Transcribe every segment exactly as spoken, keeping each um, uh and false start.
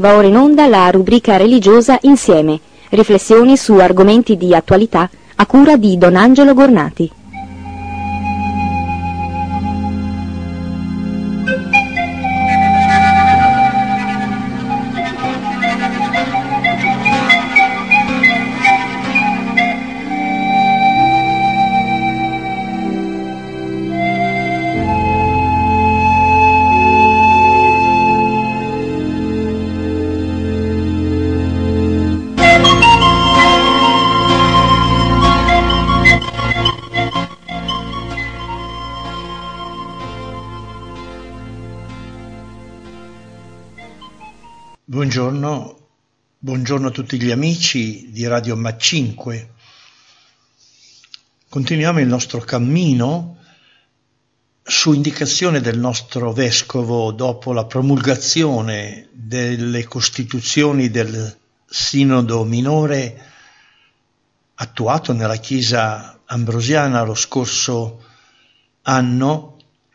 Va ora in onda la rubrica religiosa Insieme, riflessioni su argomenti di attualità a cura di Don Angelo Gornati. Buongiorno, buongiorno a tutti gli amici di Radio Ma cinque. Continuiamo il nostro cammino su indicazione del nostro vescovo dopo la promulgazione delle costituzioni del Sinodo minore attuato nella Chiesa ambrosiana lo scorso anno.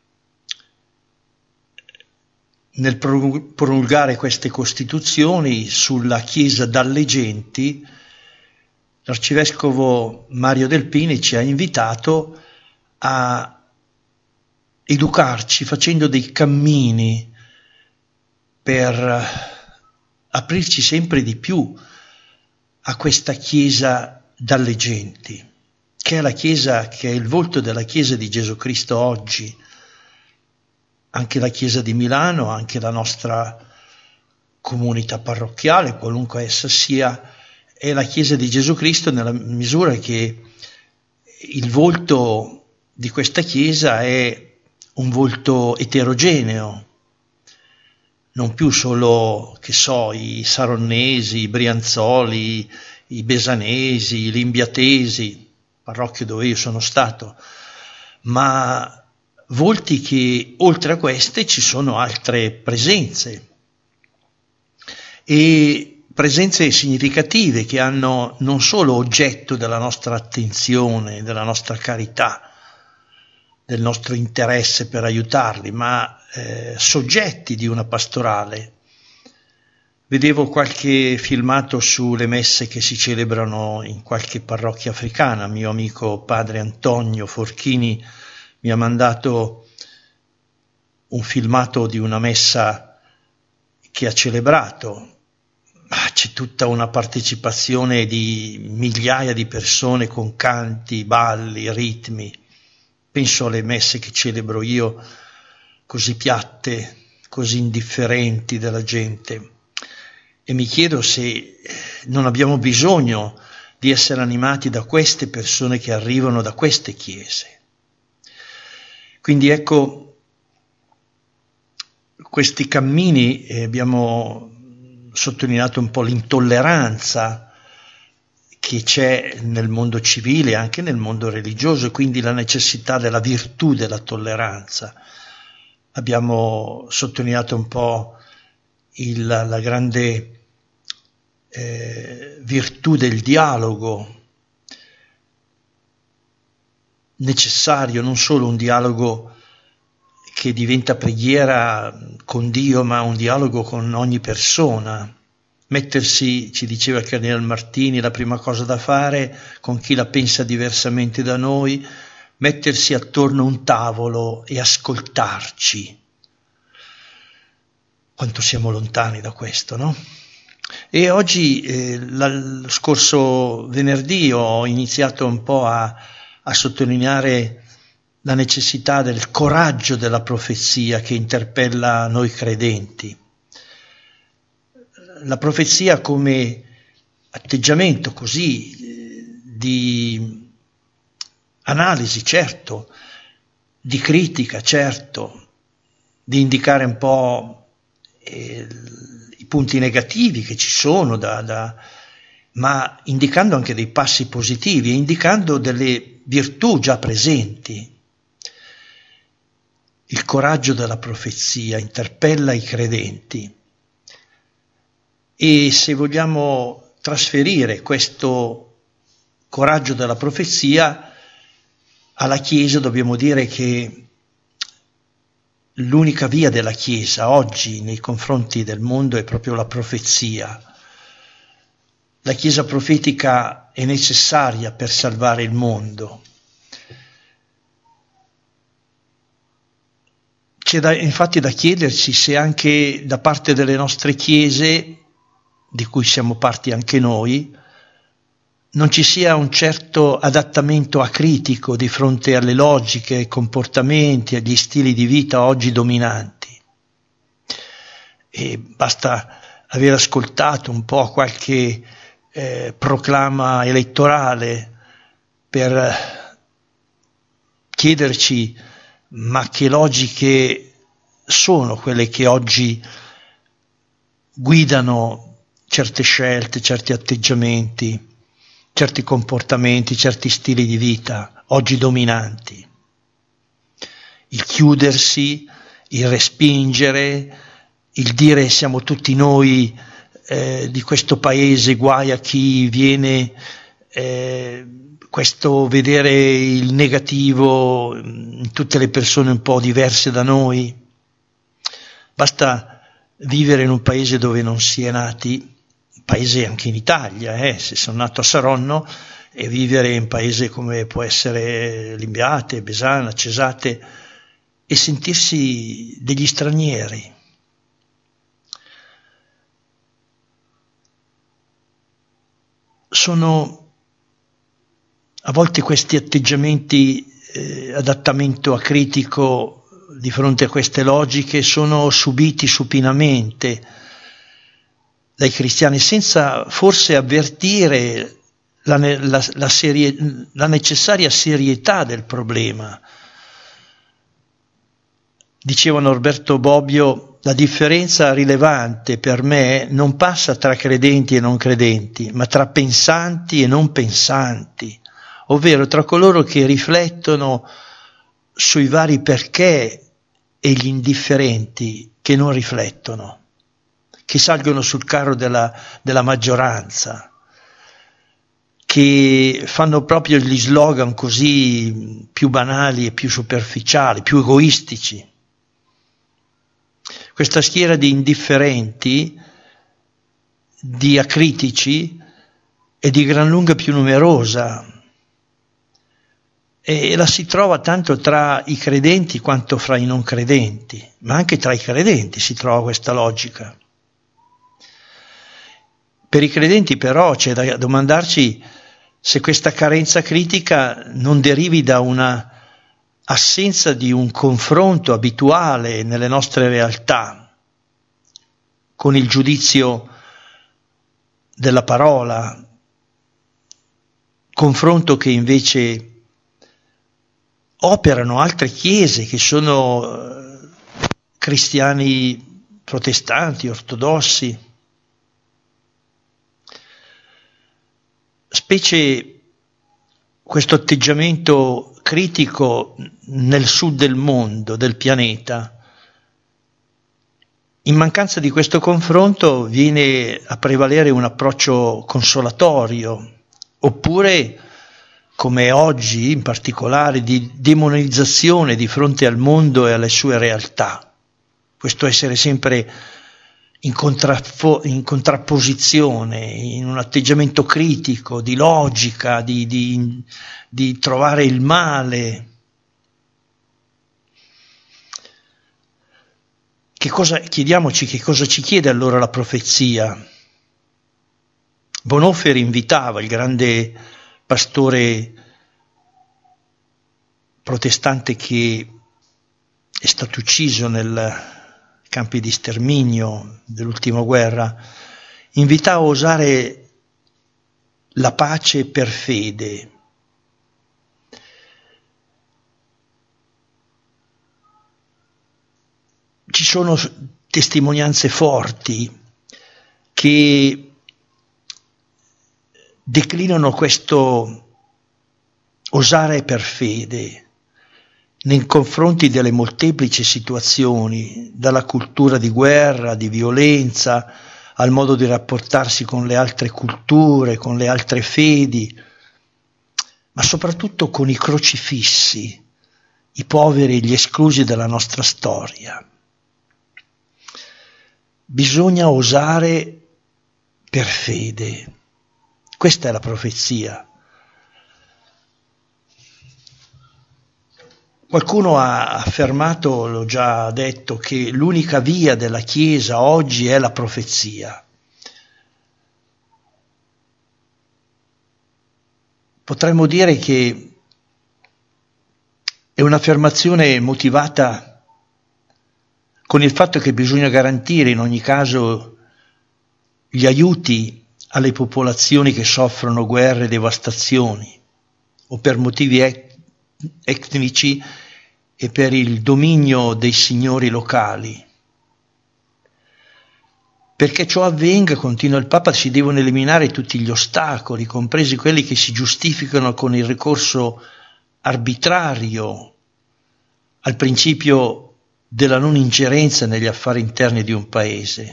Nel promulgare queste costituzioni sulla Chiesa dalle genti, l'arcivescovo Mario Delpini ci ha invitato a educarci facendo dei cammini per aprirci sempre di più a questa Chiesa dalle genti, che è la Chiesa, che è il volto della Chiesa di Gesù Cristo oggi. Anche la Chiesa di Milano, anche la nostra comunità parrocchiale, qualunque essa sia, è la Chiesa di Gesù Cristo nella misura che il volto di questa Chiesa è un volto eterogeneo, non più solo, che so, i saronnesi, i brianzoli, i besanesi, i limbiatesi, parrocchie dove io sono stato, ma volti che oltre a queste ci sono altre presenze e presenze significative che hanno non solo oggetto della nostra attenzione, della nostra carità, del nostro interesse per aiutarli, ma eh, soggetti di una pastorale. Vedevo qualche filmato sulle messe che si celebrano in qualche parrocchia africana. Mio amico padre Antonio Forchini mi ha mandato un filmato di una messa che ha celebrato, ma c'è tutta una partecipazione di migliaia di persone con canti, balli, ritmi. Penso alle messe che celebro io, così piatte, così indifferenti della gente, e mi chiedo se non abbiamo bisogno di essere animati da queste persone che arrivano da queste chiese. Quindi ecco, questi cammini, eh, abbiamo sottolineato un po' l'intolleranza che c'è nel mondo civile e anche nel mondo religioso, e quindi la necessità della virtù della tolleranza. Abbiamo sottolineato un po' il, la grande eh, virtù del dialogo, necessario, non solo un dialogo che diventa preghiera con Dio, ma un dialogo con ogni persona. Mettersi, ci diceva Cardinal Martini, la prima cosa da fare con chi la pensa diversamente da noi, mettersi attorno a un tavolo e ascoltarci. Quanto siamo lontani da questo, no? E oggi, eh, la, lo scorso venerdì, ho iniziato un po' a a sottolineare la necessità del coraggio della profezia che interpella noi credenti. La profezia come atteggiamento così di analisi, certo, di critica, certo, di indicare un po' eh, i punti negativi che ci sono, da, da, ma indicando anche dei passi positivi e indicando delle virtù già presenti. Il coraggio della profezia interpella i credenti, e se vogliamo trasferire questo coraggio della profezia alla Chiesa dobbiamo dire che l'unica via della Chiesa oggi nei confronti del mondo è proprio la profezia. La Chiesa profetica è necessaria per salvare il mondo. C'è da, infatti da chiedersi se anche da parte delle nostre chiese, di cui siamo parti anche noi, non ci sia un certo adattamento acritico di fronte alle logiche, ai comportamenti, agli stili di vita oggi dominanti. E basta aver ascoltato un po' qualche eh, proclama elettorale per chiederci ma che logiche sono quelle che oggi guidano certe scelte, certi atteggiamenti, certi comportamenti, certi stili di vita oggi dominanti. Il chiudersi, il respingere, il dire siamo tutti noi eh, di questo paese, guai a chi viene, eh, questo vedere il negativo in tutte le persone un po' diverse da noi. Basta vivere in un paese dove non si è nati, paese anche in Italia, eh, se sono nato a Saronno, e vivere in paese come può essere Limbiate, Besana, Cesate, e sentirsi degli stranieri. Sono a volte questi atteggiamenti, eh, adattamento acritico di fronte a queste logiche, sono subiti supinamente dai cristiani senza forse avvertire la, la, la, serie, la necessaria serietà del problema. Diceva Norberto Bobbio, la differenza rilevante per me non passa tra credenti e non credenti, ma tra pensanti e non pensanti, ovvero tra coloro che riflettono sui vari perché e gli indifferenti che non riflettono, che salgono sul carro della, della maggioranza, che fanno proprio gli slogan così più banali e più superficiali, più egoistici. Questa schiera di indifferenti, di acritici, è di gran lunga più numerosa e la si trova tanto tra i credenti quanto fra i non credenti, ma anche tra i credenti si trova questa logica. Per i credenti però c'è da domandarci se questa carenza critica non derivi da una assenza di un confronto abituale nelle nostre realtà con il giudizio della parola, confronto che invece operano altre chiese che sono cristiani protestanti, ortodossi, specie questo atteggiamento critico nel sud del mondo, del pianeta. In mancanza di questo confronto viene a prevalere un approccio consolatorio, oppure, come oggi in particolare, di demonizzazione di fronte al mondo e alle sue realtà. Questo essere sempre in, contraffo- in contrapposizione, in un atteggiamento critico, di logica, di, di, di trovare il male. Che cosa, chiediamoci che cosa ci chiede allora la profezia. Bonhoeffer invitava, il grande pastore protestante che è stato ucciso nel campi di sterminio dell'ultima guerra, invitava a usare la pace per fede. Ci sono testimonianze forti che declinano questo osare per fede nei confronti delle molteplici situazioni, dalla cultura di guerra, di violenza, al modo di rapportarsi con le altre culture, con le altre fedi, ma soprattutto con i crocifissi i poveri e gli esclusi della nostra storia. Bisogna osare per fede. Questa è la profezia. Qualcuno ha affermato, l'ho già detto, che l'unica via della Chiesa oggi è la profezia. Potremmo dire che è un'affermazione motivata con il fatto che bisogna garantire in ogni caso gli aiuti alle popolazioni che soffrono guerre e devastazioni o per motivi etnici e per il dominio dei signori locali. Perché ciò avvenga, continua il Papa, si devono eliminare tutti gli ostacoli, compresi quelli che si giustificano con il ricorso arbitrario al principio della non ingerenza negli affari interni di un paese.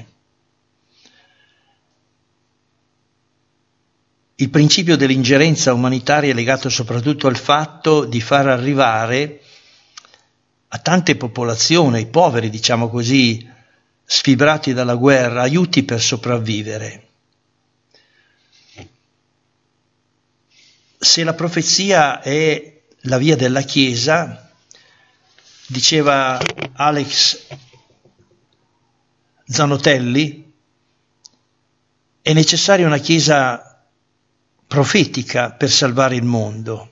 Il principio dell'ingerenza umanitaria è legato soprattutto al fatto di far arrivare a tante popolazioni, ai poveri, diciamo così, sfibrati dalla guerra, aiuti per sopravvivere. Se la profezia è la via della Chiesa, diceva Alex Zanotelli, è necessaria una Chiesa profetica per salvare il mondo.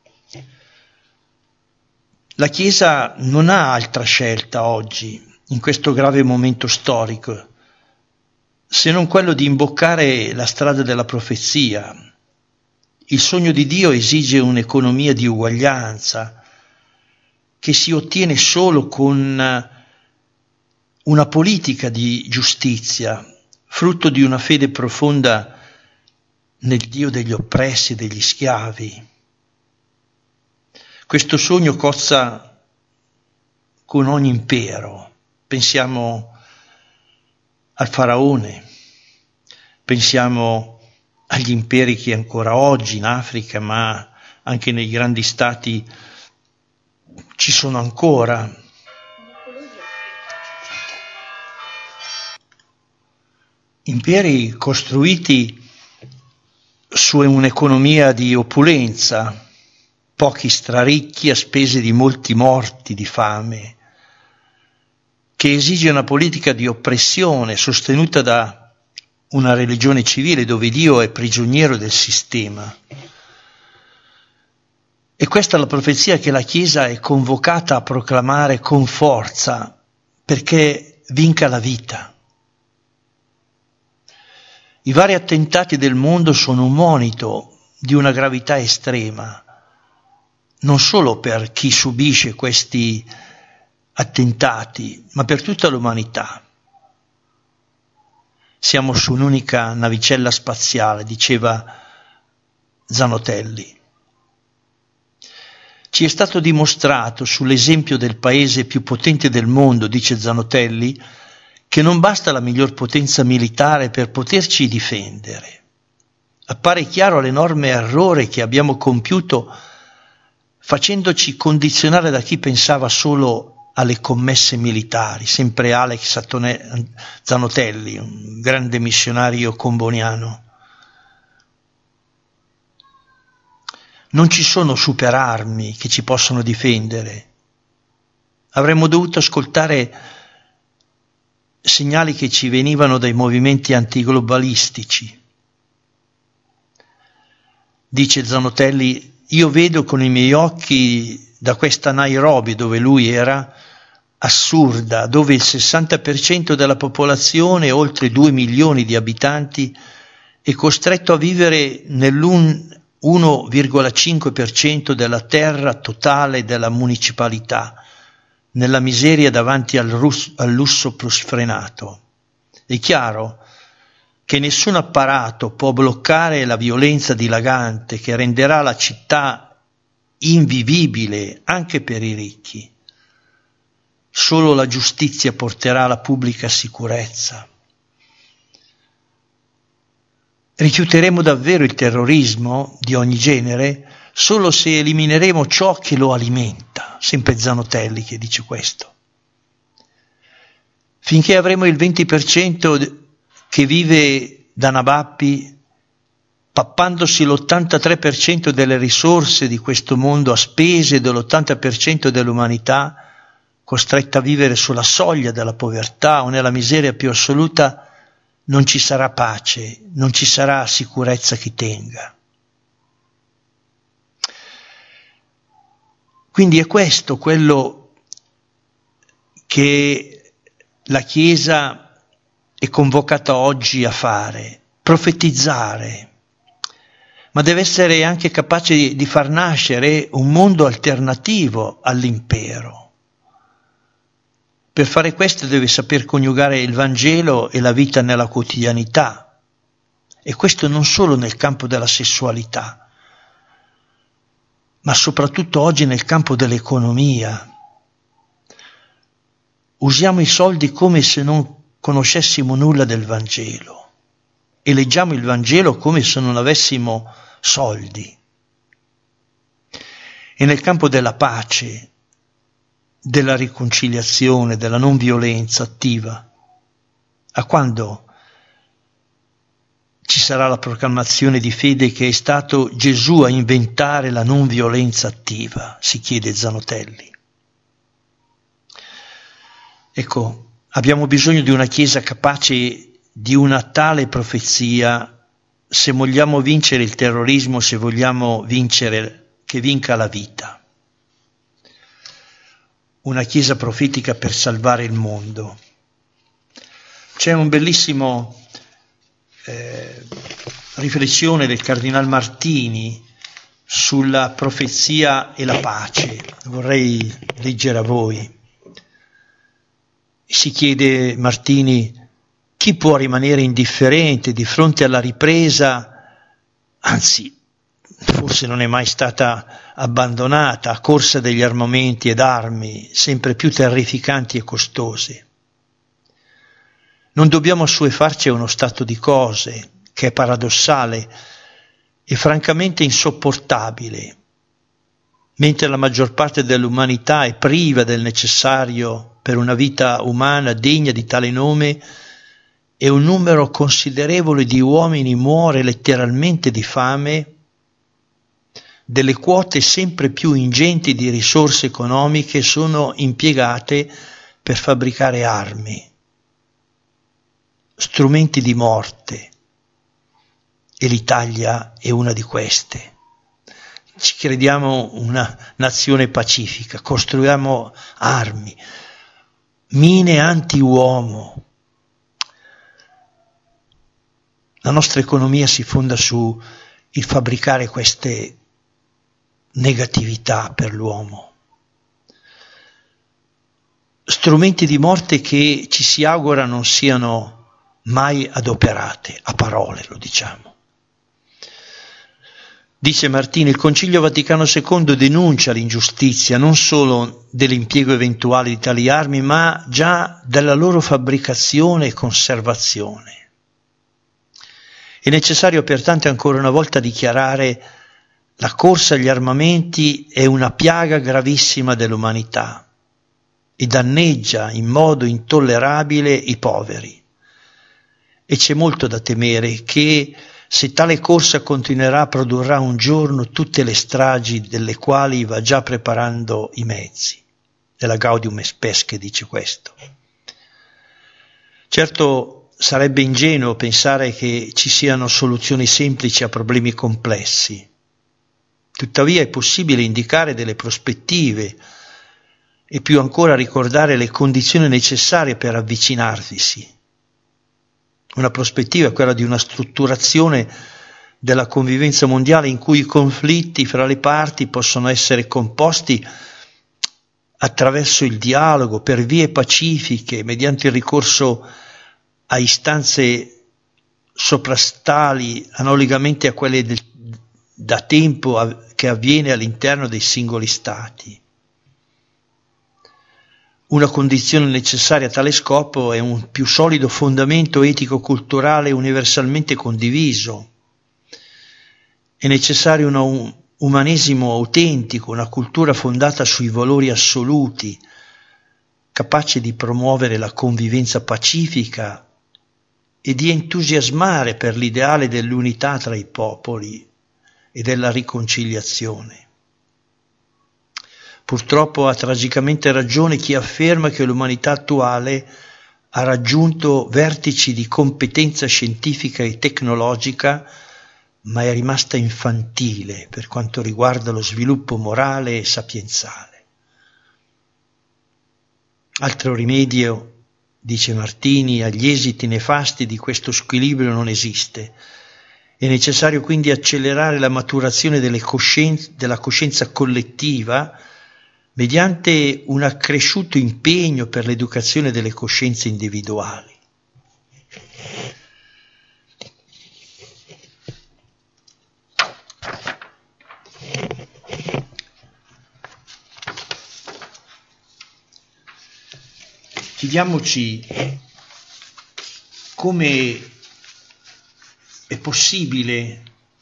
La Chiesa non ha altra scelta oggi, in questo grave momento storico, se non quello di imboccare la strada della profezia. Il sogno di Dio esige un'economia di uguaglianza che si ottiene solo con una politica di giustizia, frutto di una fede profonda nel Dio degli oppressi e degli schiavi. Questo sogno cozza con ogni impero. Pensiamo al faraone, pensiamo agli imperi che ancora oggi in Africa, ma anche nei grandi stati ci sono ancora. Imperi costruiti su un'economia di opulenza, pochi straricchi a spese di molti morti di fame, che esige una politica di oppressione sostenuta da una religione civile dove Dio è prigioniero del sistema. E questa è la profezia che la Chiesa è convocata a proclamare con forza, perché vinca la vita. I vari attentati del mondo sono un monito di una gravità estrema, non solo per chi subisce questi attentati, ma per tutta l'umanità. Siamo su un'unica navicella spaziale, diceva Zanotelli. Ci è stato dimostrato sull'esempio del paese più potente del mondo, dice Zanotelli, che non basta la miglior potenza militare per poterci difendere. Appare chiaro l'enorme errore che abbiamo compiuto facendoci condizionare da chi pensava solo alle commesse militari, sempre Alex Zanotelli, un grande missionario comboniano. Non ci sono superarmi che ci possono difendere. Avremmo dovuto ascoltare segnali che ci venivano dai movimenti antiglobalistici. Dice Zanotelli, io vedo con i miei occhi da questa Nairobi dove lui era, assurda, dove il sessanta per cento della popolazione, oltre due milioni di abitanti, è costretto a vivere nell'uno virgola cinque per cento della terra totale della municipalità, nella miseria davanti al, rus- al lusso sfrenato. È chiaro che nessun apparato può bloccare la violenza dilagante che renderà la città invivibile anche per i ricchi. Solo la giustizia porterà la pubblica sicurezza. Rifiuteremo davvero il terrorismo di ogni genere solo se elimineremo ciò che lo alimenta, sempre Zanotelli che dice questo. Finché avremo il venti per cento che vive da nabappi, pappandosi l'ottantatré per cento delle risorse di questo mondo a spese dell'ottanta per cento dell'umanità, costretta a vivere sulla soglia della povertà o nella miseria più assoluta, non ci sarà pace, non ci sarà sicurezza che tenga. Quindi è questo quello che la Chiesa è convocata oggi a fare, profetizzare, ma deve essere anche capace di far nascere un mondo alternativo all'impero. Per fare questo deve saper coniugare il Vangelo e la vita nella quotidianità, e questo non solo nel campo della sessualità, ma soprattutto oggi nel campo dell'economia. Usiamo i soldi come se non conoscessimo nulla del Vangelo e leggiamo il Vangelo come se non avessimo soldi. E nel campo della pace, della riconciliazione, della non violenza attiva, a quando ci sarà la proclamazione di fede che è stato Gesù a inventare la non violenza attiva, si chiede Zanotelli. Ecco, abbiamo bisogno di una Chiesa capace di una tale profezia se vogliamo vincere il terrorismo, se vogliamo vincere, che vinca la vita. Una Chiesa profetica per salvare il mondo. C'è un bellissimo eh, riflessione del Cardinal Martini sulla profezia e la pace. Vorrei leggere a voi. Si chiede Martini: chi può rimanere indifferente di fronte alla ripresa, anzi forse non è mai stata abbandonata, a corsa degli armamenti ed armi sempre più terrificanti e costose? Non dobbiamo assuefarci a uno stato di cose che è paradossale e francamente insopportabile, mentre la maggior parte dell'umanità è priva del necessario per una vita umana degna di tale nome, e un numero considerevole di uomini muore letteralmente di fame, delle quote sempre più ingenti di risorse economiche sono impiegate per fabbricare armi, strumenti di morte, e l'Italia è una di queste. Ci crediamo una nazione pacifica, costruiamo armi, mine anti-uomo. La nostra economia si fonda su il fabbricare queste negatività per l'uomo. Strumenti di morte che ci si augura non siano mai adoperate, a parole lo diciamo. Dice Martini, il Concilio Vaticano secondo denuncia l'ingiustizia non solo dell'impiego eventuale di tali armi, ma già della loro fabbricazione e conservazione. È necessario pertanto ancora una volta dichiarare: la corsa agli armamenti è una piaga gravissima dell'umanità e danneggia in modo intollerabile i poveri. E c'è molto da temere che, se tale corsa continuerà, produrrà un giorno tutte le stragi delle quali va già preparando i mezzi. Della Gaudium et Spes che dice questo. Certo, sarebbe ingenuo pensare che ci siano soluzioni semplici a problemi complessi. Tuttavia è possibile indicare delle prospettive e più ancora ricordare le condizioni necessarie per avvicinarvisi. Una prospettiva è quella di una strutturazione della convivenza mondiale in cui i conflitti fra le parti possono essere composti attraverso il dialogo, per vie pacifiche, mediante il ricorso a istanze soprastali analogamente a quelle del, da tempo che avviene all'interno dei singoli stati. Una condizione necessaria a tale scopo è un più solido fondamento etico-culturale universalmente condiviso. È necessaria una umanesimo autentico, una cultura fondata sui valori assoluti, capace di promuovere la convivenza pacifica e di entusiasmare per l'ideale dell'unità tra i popoli e della riconciliazione. Purtroppo ha tragicamente ragione chi afferma che l'umanità attuale ha raggiunto vertici di competenza scientifica e tecnologica, ma è rimasta infantile per quanto riguarda lo sviluppo morale e sapienzale. Altro rimedio, dice Martini, agli esiti nefasti di questo squilibrio non esiste. È necessario quindi accelerare la maturazione delle coscienze, della coscienza collettiva mediante un accresciuto impegno per l'educazione delle coscienze individuali. Chiediamoci come è possibile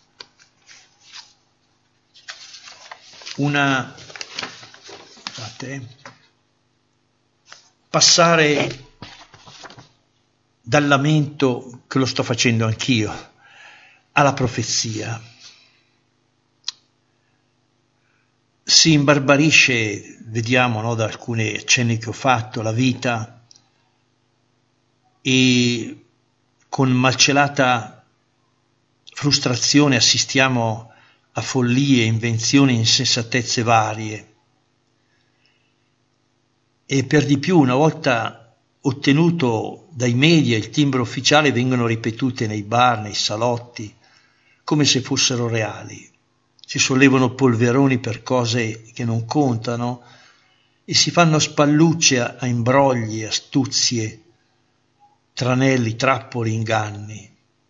una scusate, passare dal lamento, che lo sto facendo anch'io, alla profezia. Si imbarbarisce, vediamo, no, da alcuni accenni che ho fatto, la vita, e con malcelata frustrazione assistiamo a follie, invenzioni e insensatezze varie. E per di più, una volta ottenuto dai media il timbro ufficiale, vengono ripetute nei bar, nei salotti, come se fossero reali. Si sollevano polveroni per cose che non contano e si fanno spallucce a, a imbrogli, astuzie, tranelli, trappoli, inganni.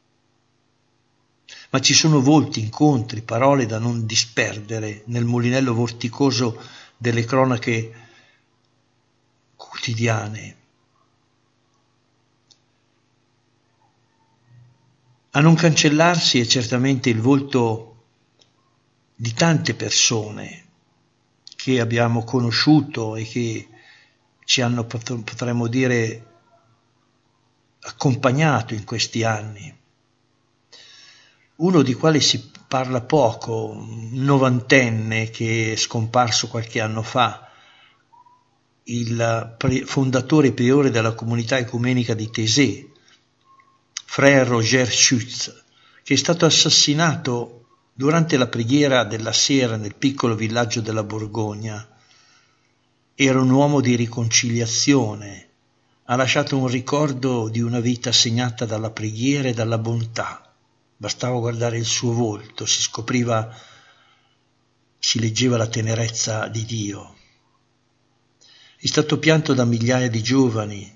Ma ci sono volti, incontri, parole da non disperdere nel mulinello vorticoso delle cronache quotidiane. A non cancellarsi è certamente il volto di tante persone che abbiamo conosciuto e che ci hanno, potremmo dire, accompagnato in questi anni. Uno di quali si parla poco, un novantenne che è scomparso qualche anno fa, il fondatore e priore della comunità ecumenica di Taizé, Frère Roger Schütz, che è stato assassinato durante la preghiera della sera nel piccolo villaggio della Borgogna. Era un uomo di riconciliazione, ha lasciato un ricordo di una vita segnata dalla preghiera e dalla bontà. Bastava guardare il suo volto, si scopriva, si leggeva la tenerezza di Dio. È stato pianto da migliaia di giovani.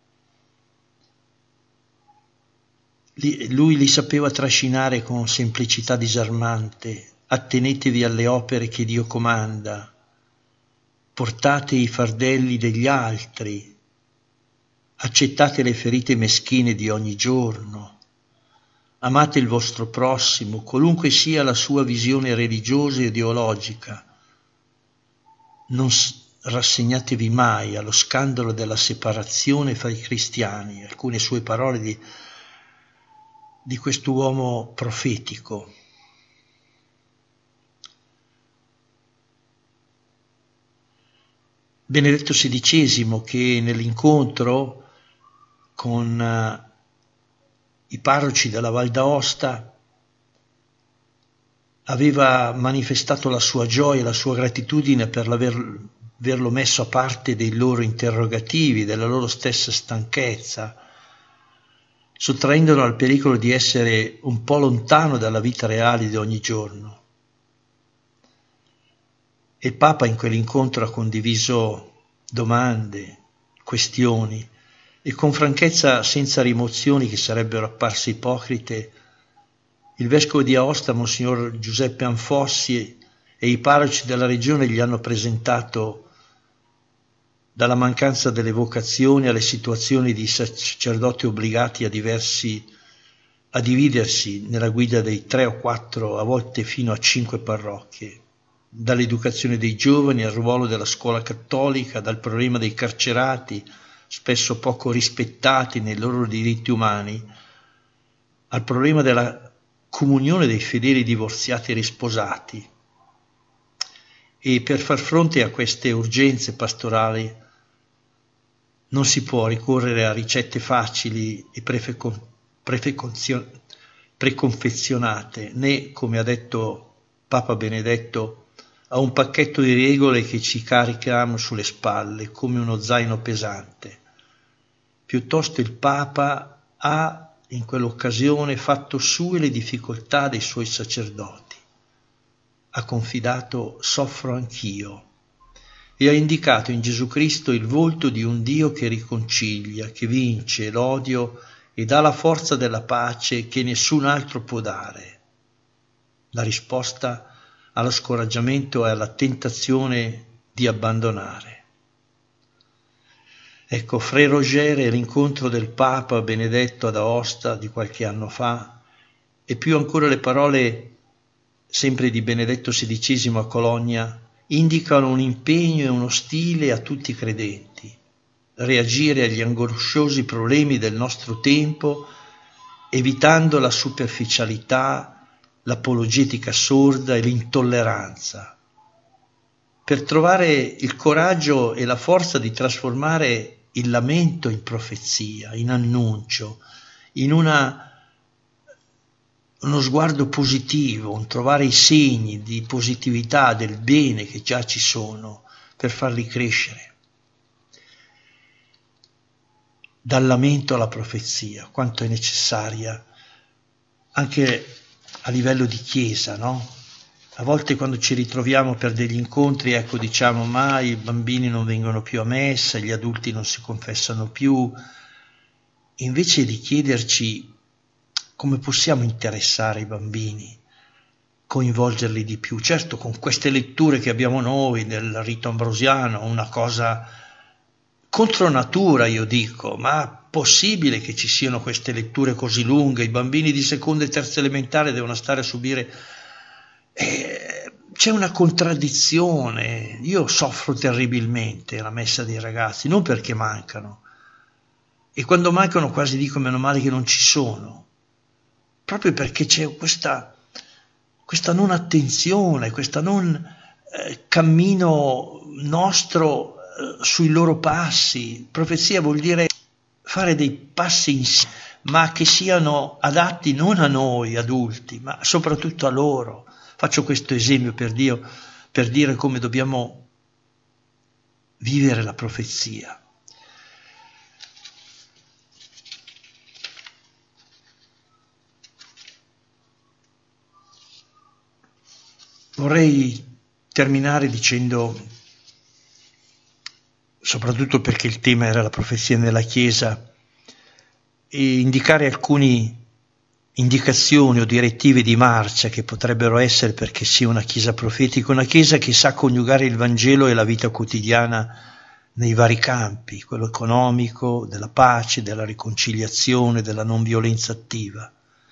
Lui li sapeva trascinare con semplicità disarmante. Attenetevi alle opere che Dio comanda, portate i fardelli degli altri, accettate le ferite meschine di ogni giorno, amate il vostro prossimo, qualunque sia la sua visione religiosa e ideologica. Non rassegnatevi mai allo scandalo della separazione fra i cristiani. Alcune sue parole di, di quest'uomo profetico. Benedetto sedicesimo, che nell'incontro con uh, i parroci della Val d'Aosta aveva manifestato la sua gioia e la sua gratitudine per l'aver, averlo messo a parte dei loro interrogativi, della loro stessa stanchezza, sottraendolo al pericolo di essere un po' lontano dalla vita reale di ogni giorno. E il Papa in quell'incontro ha condiviso domande, questioni, e con franchezza, senza rimozioni che sarebbero apparse ipocrite, il vescovo di Aosta, Monsignor Giuseppe Anfossi, e i parroci della regione gli hanno presentato, dalla mancanza delle vocazioni alle situazioni di sacerdoti obbligati a diversi a dividersi nella guida dei tre o quattro, a volte fino a cinque parrocchie, dall'educazione dei giovani al ruolo della scuola cattolica, dal problema dei carcerati, spesso poco rispettati nei loro diritti umani, al problema della comunione dei fedeli divorziati e risposati. E per far fronte a queste urgenze pastorali non si può ricorrere a ricette facili e prefecon- prefeconzio- preconfezionate, né, come ha detto Papa Benedetto, a un pacchetto di regole che ci carichiamo sulle spalle come uno zaino pesante. Piuttosto il Papa ha in quell'occasione fatto sue le difficoltà dei suoi sacerdoti. Ha confidato «soffro anch'io» e ha indicato in Gesù Cristo il volto di un Dio che riconcilia, che vince l'odio e dà la forza della pace che nessun altro può dare. La risposta allo scoraggiamento e alla tentazione di abbandonare. Ecco, Frère Roger e l'incontro del Papa Benedetto ad Aosta di qualche anno fa, e più ancora le parole sempre di Benedetto sedicesimo a Cologna, indicano un impegno e uno stile a tutti i credenti, reagire agli angosciosi problemi del nostro tempo, evitando la superficialità, l'apologetica sorda e l'intolleranza, per trovare il coraggio e la forza di trasformare il lamento in profezia, in annuncio, in una uno sguardo positivo, un trovare i segni di positività, del bene che già ci sono, per farli crescere. Dal lamento alla profezia, quanto è necessaria, anche a livello di chiesa, no? A volte quando ci ritroviamo per degli incontri, ecco, diciamo, ma i bambini non vengono più a messa, gli adulti non si confessano più, invece di chiederci come possiamo interessare i bambini, coinvolgerli di più. Certo, con queste letture che abbiamo noi del rito ambrosiano, una cosa contro natura, io dico, ma possibile che ci siano queste letture così lunghe? I bambini di seconda e terza elementare devono stare a subire... Eh, c'è una contraddizione. Io soffro terribilmente la messa dei ragazzi, non perché mancano, e quando mancano quasi dico meno male che non ci sono, proprio perché c'è questa, questa non attenzione, questa non eh, cammino nostro eh, sui loro passi. Profezia vuol dire fare dei passi insieme, ma che siano adatti non a noi adulti, ma soprattutto a loro. Faccio questo esempio per Dio, per dire come dobbiamo vivere la profezia. Vorrei terminare dicendo, soprattutto perché il tema era la profezia nella Chiesa, e indicare alcune indicazioni o direttive di marcia che potrebbero essere perché sia una Chiesa profetica, una Chiesa che sa coniugare il Vangelo e la vita quotidiana nei vari campi, quello economico, della pace, della riconciliazione, della non violenza attiva.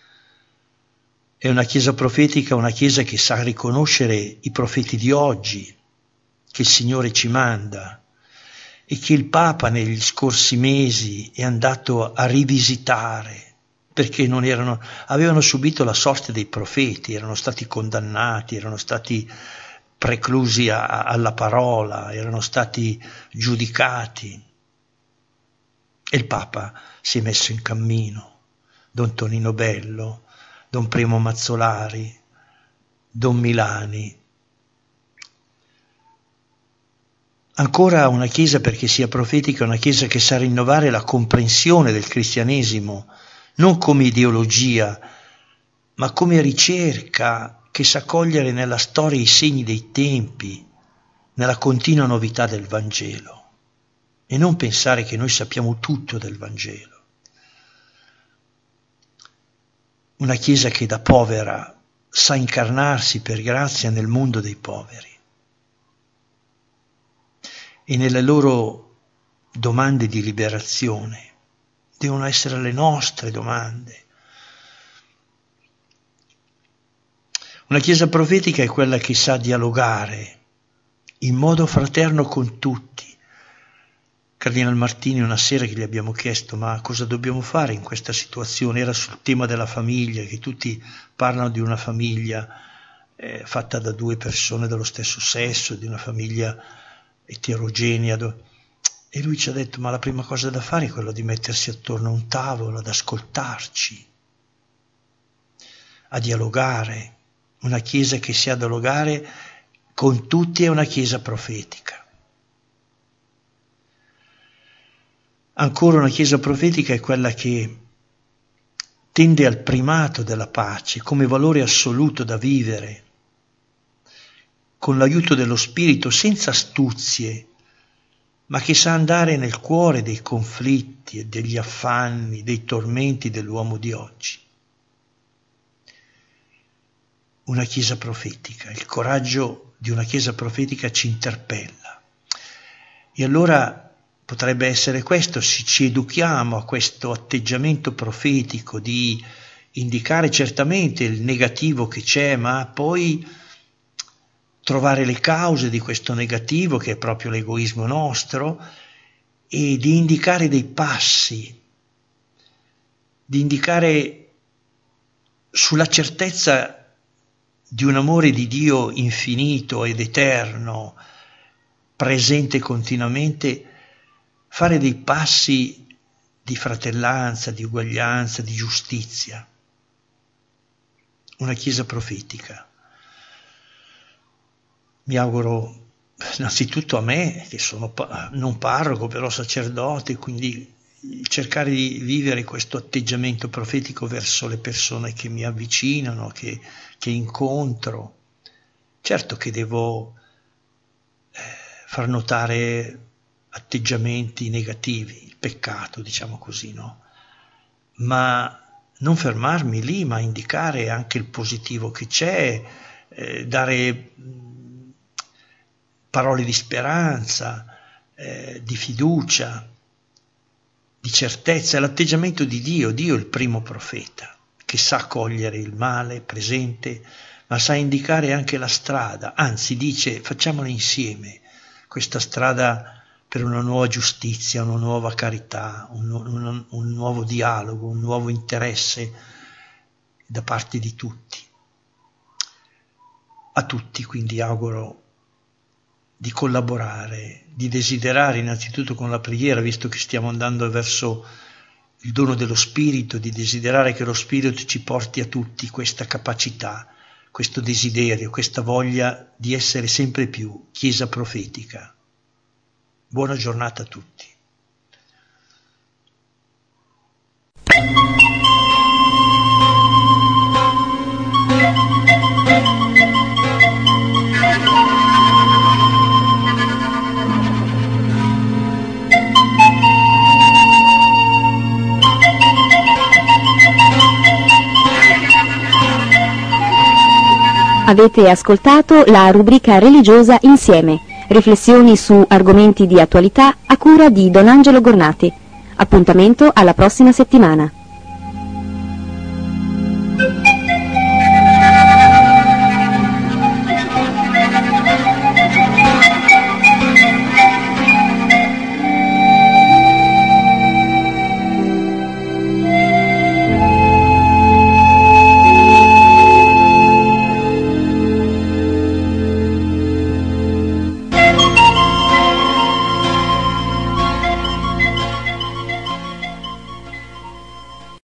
È una Chiesa profetica, una Chiesa che sa riconoscere i profeti di oggi, che il Signore ci manda e che il Papa negli scorsi mesi è andato a rivisitare, perché non erano, avevano subito la sorte dei profeti, erano stati condannati, erano stati preclusi a, a, alla parola, erano stati giudicati. E il Papa si è messo in cammino, Don Tonino Bello, Don Primo Mazzolari, Don Milani. Ancora una Chiesa, perché sia profetica, una Chiesa che sa rinnovare la comprensione del cristianesimo, non come ideologia, ma come ricerca che sa cogliere nella storia i segni dei tempi, nella continua novità del Vangelo, e non pensare che noi sappiamo tutto del Vangelo. Una Chiesa che da povera sa incarnarsi per grazia nel mondo dei poveri e nelle loro domande di liberazione devono essere le nostre domande. Una Chiesa profetica è quella che sa dialogare in modo fraterno con tutti. Cardinal Martini una sera che gli abbiamo chiesto ma cosa dobbiamo fare in questa situazione, era sul tema della famiglia, che tutti parlano di una famiglia eh, fatta da due persone dello stesso sesso, di una famiglia eterogenea, e lui ci ha detto ma la prima cosa da fare è quella di mettersi attorno a un tavolo, ad ascoltarci, a dialogare. Una Chiesa che sa dialogare con tutti è una Chiesa profetica. Ancora una Chiesa profetica è quella che tende al primato della pace come valore assoluto da vivere, con l'aiuto dello Spirito, senza astuzie, ma che sa andare nel cuore dei conflitti e degli affanni, dei tormenti dell'uomo di oggi. Una Chiesa profetica, il coraggio di una Chiesa profetica ci interpella. E allora potrebbe essere questo, se ci educhiamo a questo atteggiamento profetico di indicare certamente il negativo che c'è, ma poi trovare le cause di questo negativo, che è proprio l'egoismo nostro, e di indicare dei passi, di indicare sulla certezza di un amore di Dio infinito ed eterno, presente continuamente, fare dei passi di fratellanza, di uguaglianza, di giustizia. Una Chiesa profetica. Mi auguro innanzitutto a me, che sono non parroco, però sacerdote, quindi cercare di vivere questo atteggiamento profetico verso le persone che mi avvicinano, che, che incontro. Certo che devo eh, far notare atteggiamenti negativi, il peccato, diciamo così, no? Ma non fermarmi lì, ma indicare anche il positivo che c'è, eh, dare parole di speranza, eh, di fiducia, di certezza. È l'atteggiamento di Dio, Dio è il primo profeta, che sa cogliere il male presente, ma sa indicare anche la strada, anzi dice facciamola insieme, questa strada per una nuova giustizia, una nuova carità, un, un, un nuovo dialogo, un nuovo interesse da parte di tutti. A tutti quindi auguro di collaborare, di desiderare innanzitutto con la preghiera, visto che stiamo andando verso il dono dello Spirito, di desiderare che lo Spirito ci porti a tutti questa capacità, questo desiderio, questa voglia di essere sempre più Chiesa profetica. Buona giornata a tutti. Avete ascoltato la rubrica religiosa Insieme, riflessioni su argomenti di attualità a cura di Don Angelo Gornati. Appuntamento alla prossima settimana.